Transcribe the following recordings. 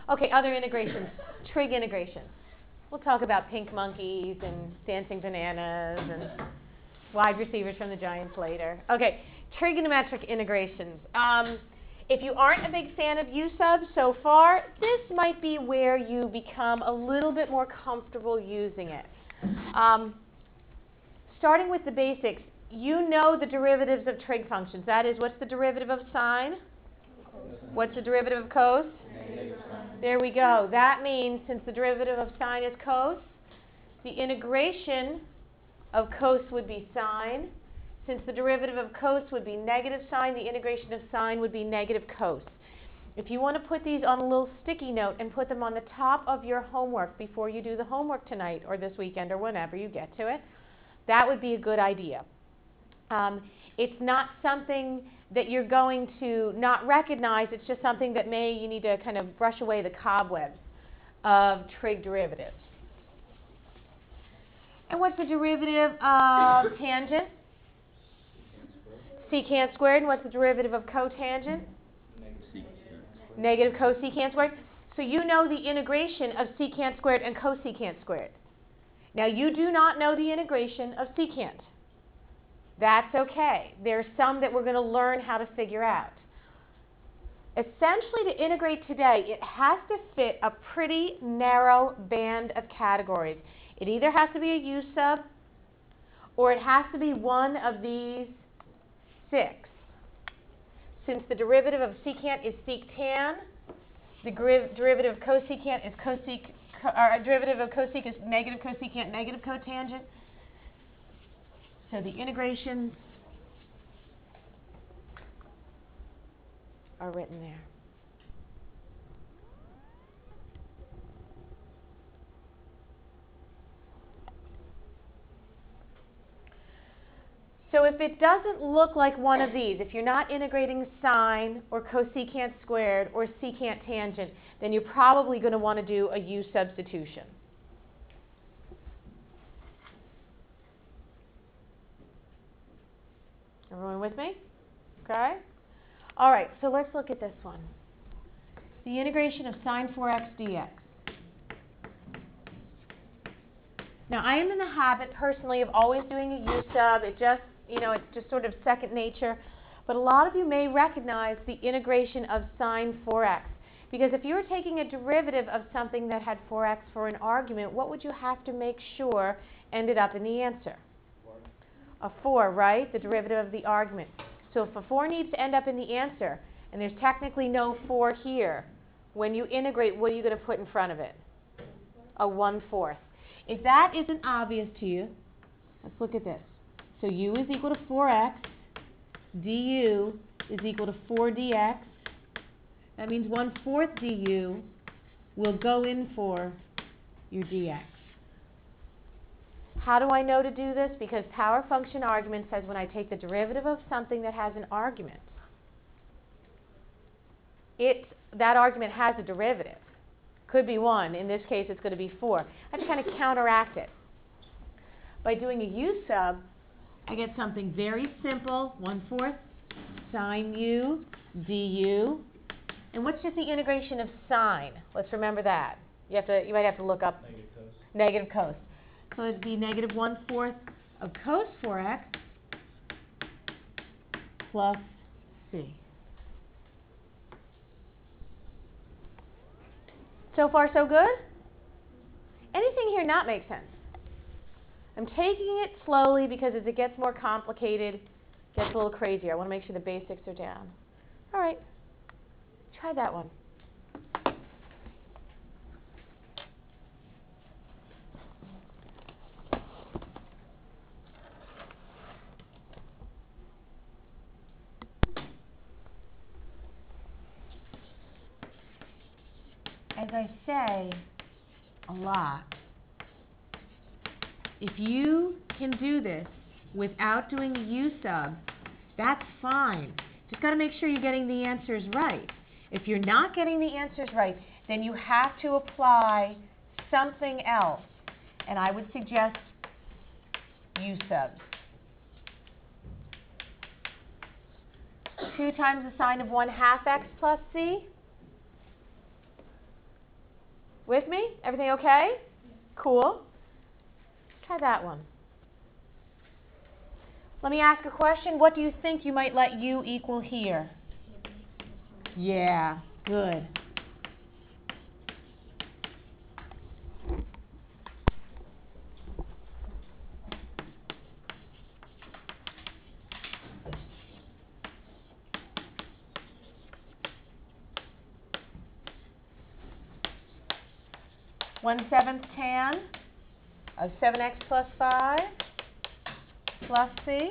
Okay, other integrations. Trig integrations. We'll talk about pink monkeys and dancing bananas and wide receivers from the Giants later. Okay, trigonometric integrations. If you aren't a big fan of U-subs so far, this might be where you become a little bit more comfortable using it. Starting with the basics, you know the derivatives of trig functions. That is, what's the derivative of sine? What's the derivative of cos? There we go. That means since the derivative of sine is cos, the integration of cos would be sine. Since the derivative of cos would be negative sine, the integration of sine would be negative cos. If you want to put these on a little sticky note and put them on the top of your homework before you do the homework tonight or this weekend or whenever you get to it, that would be a good idea. It's not something that you're going to not recognize. It's just something that you need to kind of brush away the cobwebs of trig derivatives. And what's the derivative of tangent? Secant squared. And what's the derivative of cotangent? Negative cosecant squared. So you know the integration of secant squared and cosecant squared. Now you do not know the integration of secant. That's okay. There's some that we're going to learn how to figure out. Essentially, to integrate today, it has to fit a pretty narrow band of categories. It either has to be a U-sub, or it has to be one of these 6. Since the derivative of secant is sectan, the derivative of cosecant is derivative of cosec is negative cosecant, negative cotangent. So the integrations are written there. So if it doesn't look like one of these, if you're not integrating sine or cosecant squared or secant tangent, then you're probably going to want to do a U substitution. Everyone with me? Okay? All right, so let's look at this one. The integration of sine 4x dx. Now, I am in the habit, personally, of always doing a U-sub. It just, it's just sort of second nature. But a lot of you may recognize the integration of sine 4x. Because if you were taking a derivative of something that had 4x for an argument, what would you have to make sure ended up in the answer? A 4, right? The derivative of the argument. So if a 4 needs to end up in the answer, and there's technically no 4 here, when you integrate, what are you going to put in front of it? A 1/4. If that isn't obvious to you, let's look at this. So u is equal to 4x, du is equal to 4 dx. That means 1/4 du will go in for your dx. How do I know to do this? Because power function argument says when I take the derivative of something that has an argument, that argument has a derivative. Could be 1. In this case, it's going to be 4. I have to kind of counteract it. By doing a U-sub, I get something very simple, 1/4 sine u du. And what's just the integration of sine? Let's remember that. You might have to look up negative cos. So it'd be negative 1/4 of cos 4x plus c. So far, so good? Anything here not make sense? I'm taking it slowly because as it gets more complicated, it gets a little crazier. I want to make sure the basics are down. All right. Try that one. As I say a lot, if you can do this without doing a U-sub, that's fine. Just got to make sure you're getting the answers right. If you're not getting the answers right, then you have to apply something else. And I would suggest U-subs. 2 times the sine of 1/2 x plus c. With me? Everything okay? Cool. Try that one. Let me ask a question. What do you think you might let u equal here? Yeah, good. One-seventh tan of 7x plus 5 plus c.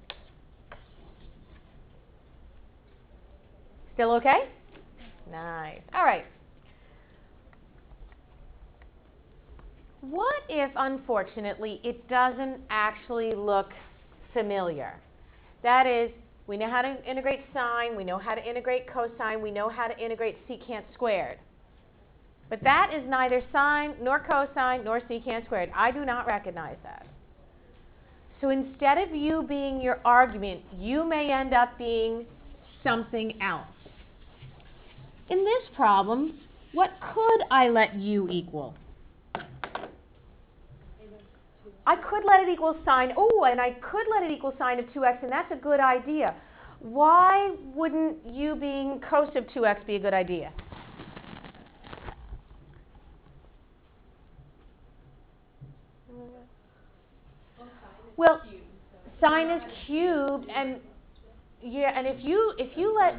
Still okay? Nice. All right. What if, unfortunately, it doesn't actually look familiar? That is, we know how to integrate sine, we know how to integrate cosine, we know how to integrate secant squared. But that is neither sine, nor cosine, nor secant squared. I do not recognize that. So instead of u being your argument, u may end up being something else. In this problem, what could I let u equal? I could let it equal sine, and I could let it equal sine of 2x, and that's a good idea. Why wouldn't u being cos of 2x be a good idea? Well, sine is cubed, and if you let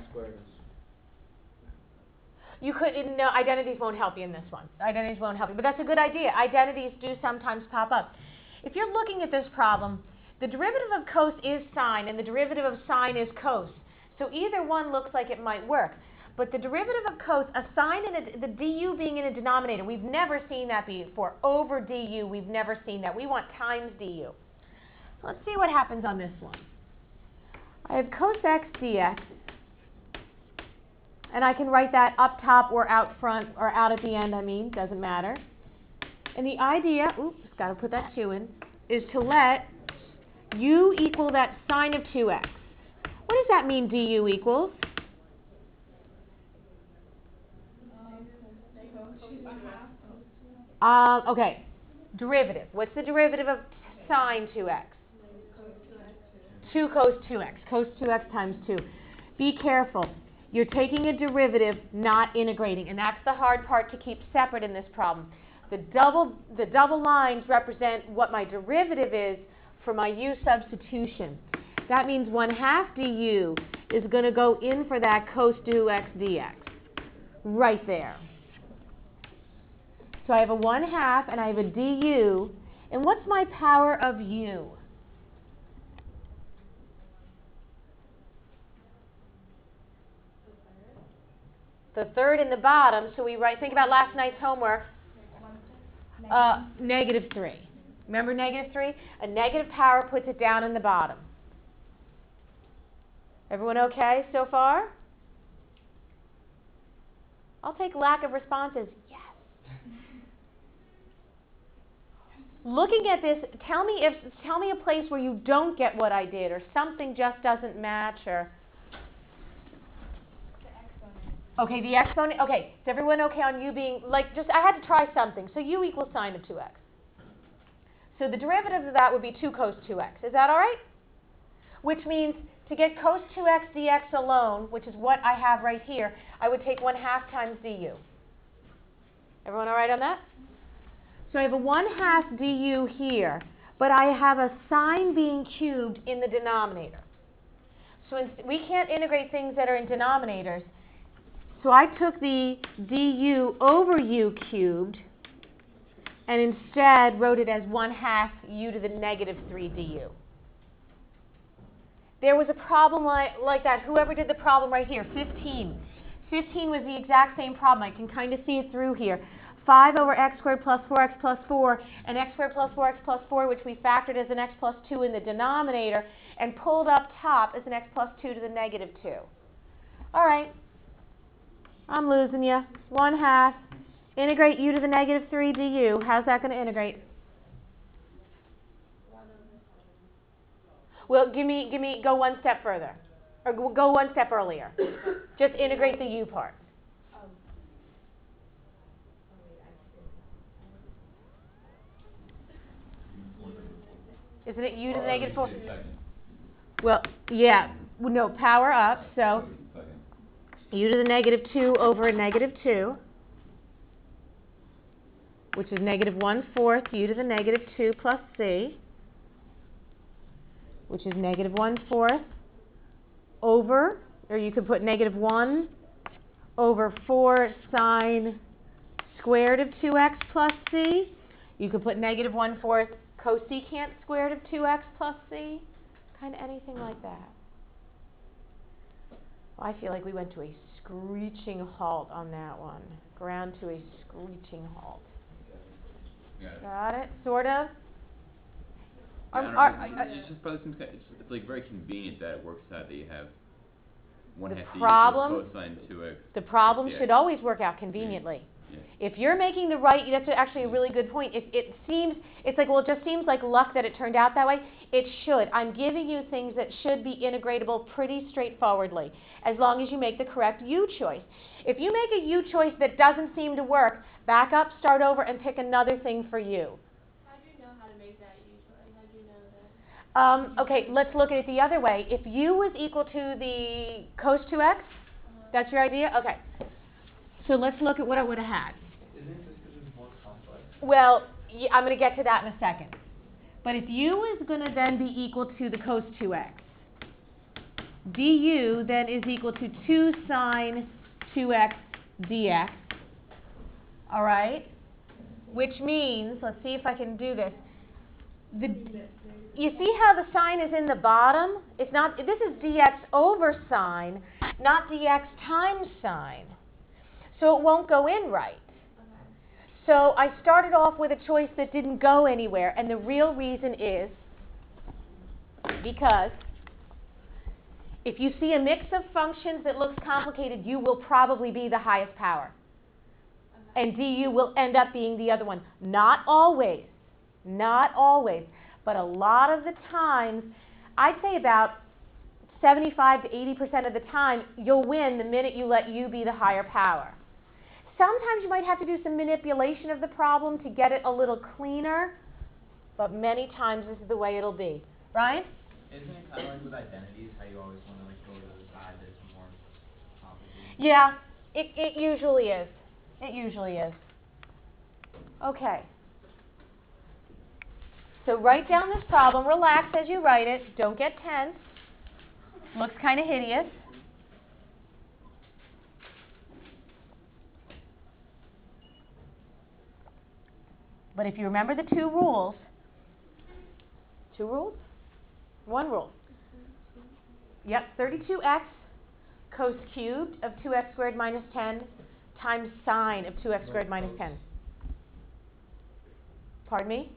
you could no identities won't help you in this one. Identities won't help you, but that's a good idea. Identities do sometimes pop up. If you're looking at this problem, the derivative of cos is sine, and the derivative of sine is cos. So either one looks like it might work. But the derivative of cos, a sine and the du being in a denominator, we've never seen that before. Over du, we've never seen that. We want times du. Let's see what happens on this one. I have cos x dx, and I can write that up top or out front, or out at the end, doesn't matter. And the idea, got to put that 2 in, is to let u equal that sine of 2x. What does that mean, du equals? Okay, derivative. What's the derivative of sine 2x? 2 cos 2x. Cos 2x times 2. Be careful. You're taking a derivative, not integrating, and that's the hard part to keep separate in this problem. The double lines represent what my derivative is for my u substitution. That means 1/2 du is going to go in for that cos 2x dx. Right there. So I have a 1/2 and I have a du. And what's my power of u? The third in the bottom. So we think about last night's homework. -3. Remember -3? A negative power puts it down in the bottom. Everyone okay so far? I'll take lack of responses. Yes. Looking at this, tell me a place where you don't get what I did, or something just doesn't match, or. Okay, the exponent. Okay, is everyone okay on u being I had to try something. So u equals sine of 2x. So the derivative of that would be 2 cos 2x. Is that all right? Which means to get cos 2x dx alone, which is what I have right here, I would take 1/2 times du. Everyone all right on that? So I have a 1/2 du here, but I have a sine being cubed in the denominator. So we can't integrate things that are in denominators. So I took the du over u cubed and instead wrote it as 1/2 u to the -3 du. There was a problem like that. Whoever did the problem right here, 15. 15 was the exact same problem. I can kind of see it through here. 5 over x squared plus 4x plus 4, and x squared plus 4x plus 4, which we factored as an x plus 2 in the denominator, and pulled up top as an x plus 2 to the -2. All right. I'm losing you. 1/2. Integrate u to the -3 du. How's that going to integrate? Well, go one step further. Or go one step earlier. Just integrate the u part. Isn't it u to the negative 4? Second. Well, yeah, no, power up, so Second. u to the negative 2 over negative 2, which is negative 1/4 u to the negative 2 plus c, which is negative 1/4 over, or you could put negative 1 over 4 sine squared of 2x plus c. You could put negative 1/4 cosecant squared of 2x plus c. Kind of anything like that. Well, I feel like we went to a screeching halt on that one. Ground to a screeching halt. Got it? Sort of? It's just probably it's like very convenient that it works out that you have one half the cosine 2x. The problem should always work out conveniently. Yeah. If you're making the right, that's actually a really good point. It's like, well, it just seems like luck that it turned out that way. It should. I'm giving you things that should be integratable pretty straightforwardly, as long as you make the correct U choice. If you make a U choice that doesn't seem to work, back up, start over, and pick another thing for U. How do you know how to make that U choice? How do you know that? Okay, let's look at it the other way. If U was equal to the cos 2x, that's your idea? Okay. So let's look at what I would have had. Isn't it just because it's more complex? Well, I'm going to get to that in a second. But if U is going to then be equal to the cos 2x, du then is equal to 2 sine 2x dx. All right? Which means, let's see if I can do this. You see how the sign is in the bottom? It's not. This is dx over sine, not dx times sine. So it won't go in right. So I started off with a choice that didn't go anywhere, and the real reason is because if you see a mix of functions that looks complicated, U will probably be the highest power. And du will end up being the other one. Not always. Not always. But a lot of the times, I'd say about 75 to 80% of the time, you'll win the minute you let U be the higher power. Sometimes you might have to do some manipulation of the problem to get it a little cleaner, but many times this is the way it'll be. Ryan? Isn't it kind of like with identities, how you always want to like go to the side that's more complicated? Yeah, it usually is. It usually is. Okay. So write down this problem. Relax as you write it. Don't get tense. Looks kind of hideous. But if you remember the two rules, one rule. Yep, 32x cos cubed of 2x squared minus 10 times sine of 2x squared minus 10. Pardon me?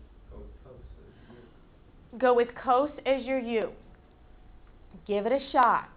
Go with cos as your U. Give it a shot.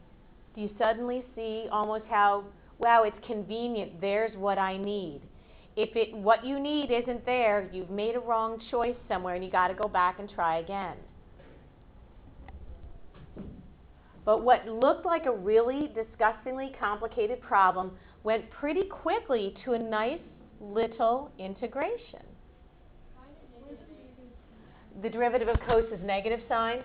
Do you suddenly see almost how, wow, it's convenient, there's what I need. what you need isn't there, you've made a wrong choice somewhere and you got to go back and try again. But what looked like a really disgustingly complicated problem went pretty quickly to a nice little integration. The derivative of cos is negative sign.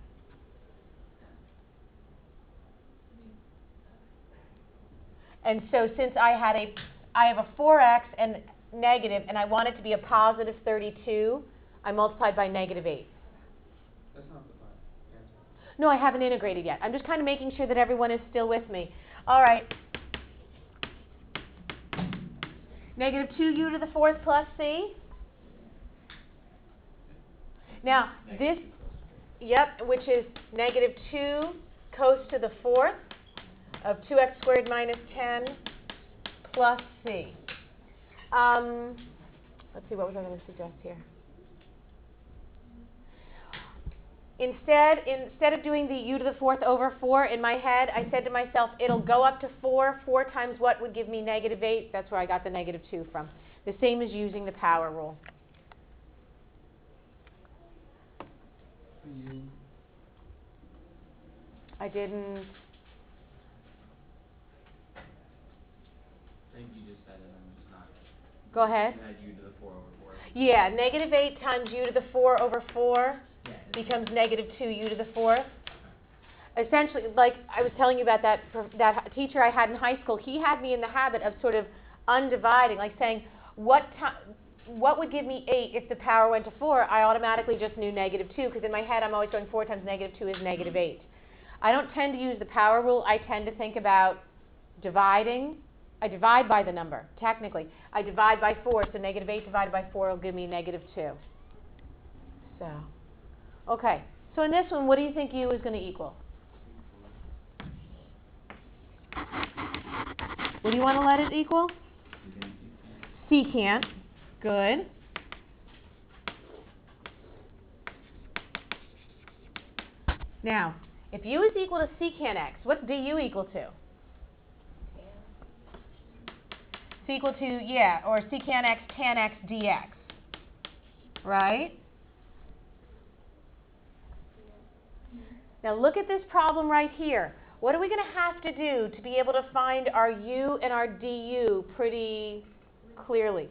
And so since I have a 4x and negative, and I want it to be a positive 32, I multiplied by negative 8. That's not the answer. No, I haven't integrated yet. I'm just kind of making sure that everyone is still with me. All right. Negative 2u to the 4th plus c. Now, this, which is negative 2 cos to the 4th of 2x squared minus 10 plus c. Let's see, what was I going to suggest here? Instead of doing the u to the 4th over 4 in my head, I said to myself, it'll go up to 4. 4 times what would give me negative 8? That's where I got the negative 2 from. The same as using the power rule. I didn't. I think you just said it, I'm just not. Go ahead. You had u to the 4 over 4. Yeah, negative 8 times u to the 4 over 4 becomes negative 2u to the 4th. Essentially, like I was telling you about that teacher I had in high school, he had me in the habit of sort of undividing, like saying, what would give me 8 if the power went to 4? I automatically just knew negative 2, because in my head I'm always going 4 times negative 2 is negative 8. I don't tend to use the power rule. I tend to think about dividing. I divide by the number, technically. I divide by 4, so negative 8 divided by 4 will give me negative 2. So, okay. So in this one, what do you think u is going to equal? What do you want to let it equal? Secant. Good. Now, if u is equal to secant x, what's du equal to? It's equal to, or secant x tan x dx. Right? Now look at this problem right here. What are we going to have to do to be able to find our u and our du pretty clearly?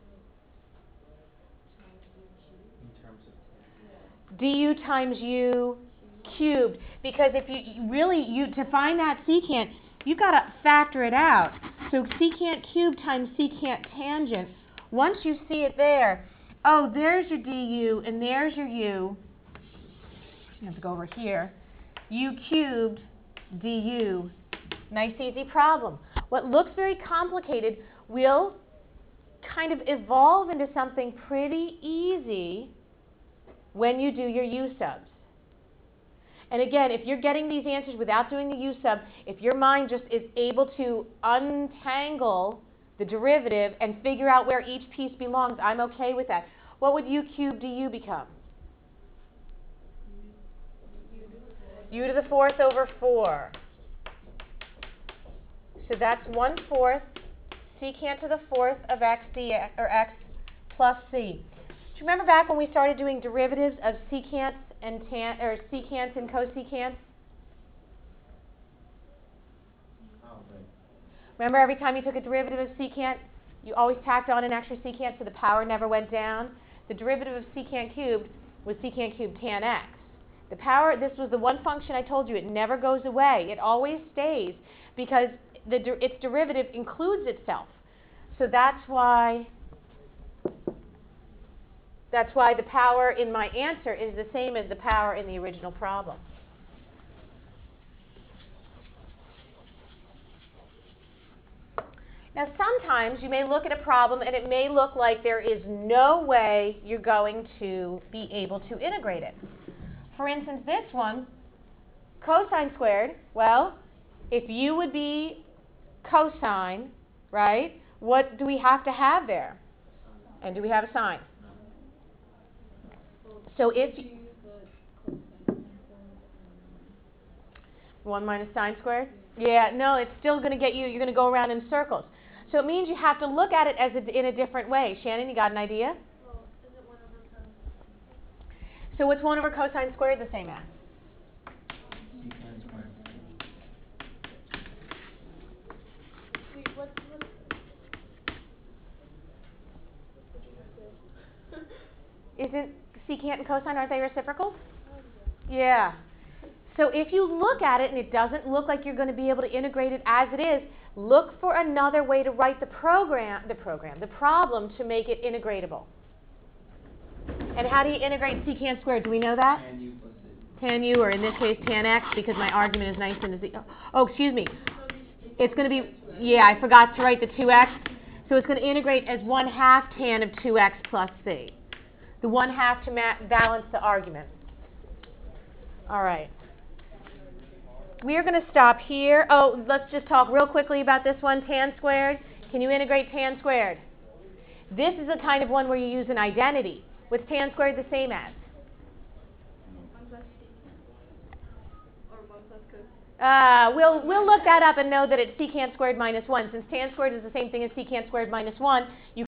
In terms of Du times u cubed. Because if to find that secant, you've got to factor it out. So secant cubed times secant tangent. Once you see it there, there's your du and there's your u. You have to go over here. U cubed du. Nice easy problem. What looks very complicated will kind of evolve into something pretty easy when you do your u subs. And again, if you're getting these answers without doing the u sub, if your mind just is able to untangle the derivative and figure out where each piece belongs, I'm okay with that. What would u cubed du become? U to the 4th over 4. So that's 1/4 secant to the 4th of x dx, or x plus c. Do you remember back when we started doing derivatives of secants and secants and cosecants? Oh, right. Remember every time you took a derivative of secant, you always tacked on an extra secant so the power never went down? The derivative of secant cubed was secant cubed tan x. The power, this was the one function I told you, it never goes away. It always stays because its derivative includes itself. So that's why the power in my answer is the same as the power in the original problem. Now sometimes you may look at a problem and it may look like there is no way you're going to be able to integrate it. For instance, this one, cosine squared, well, if u would be cosine, right, what do we have to have there? And do we have a sine? So if 1 minus sine squared? Yeah, no, it's still going to get you, you're going to go around in circles. So it means you have to look at it as in a different way. Shannon, you got an idea? Well, is it 1 over cosine? So what's 1 over cosine squared the same as? Secant squared. Wait, what did you just say? Isn't secant and cosine, aren't they reciprocals? Yeah. So if you look at it and it doesn't look like you're going to be able to integrate it as it is, look for another way to write the problem to make it integratable. And how do you integrate secant squared? Do we know that? Tan U plus C. Tan u, or in this case tan x, because my argument is nice and is oh, excuse me. It's going to be, yeah, I forgot to write the 2x. So it's going to integrate as 1/2 tan of 2x plus c. The 1/2 to balance the argument. All right. We are going to stop here. Oh, let's just talk real quickly about this one, tan squared. Can you integrate tan squared? This is the kind of one where you use an identity. What's tan squared the same as? 1 plus c. Or 1 plus cos. We'll look that up and know that it's secant squared minus 1. Since tan squared is the same thing as secant squared minus 1, you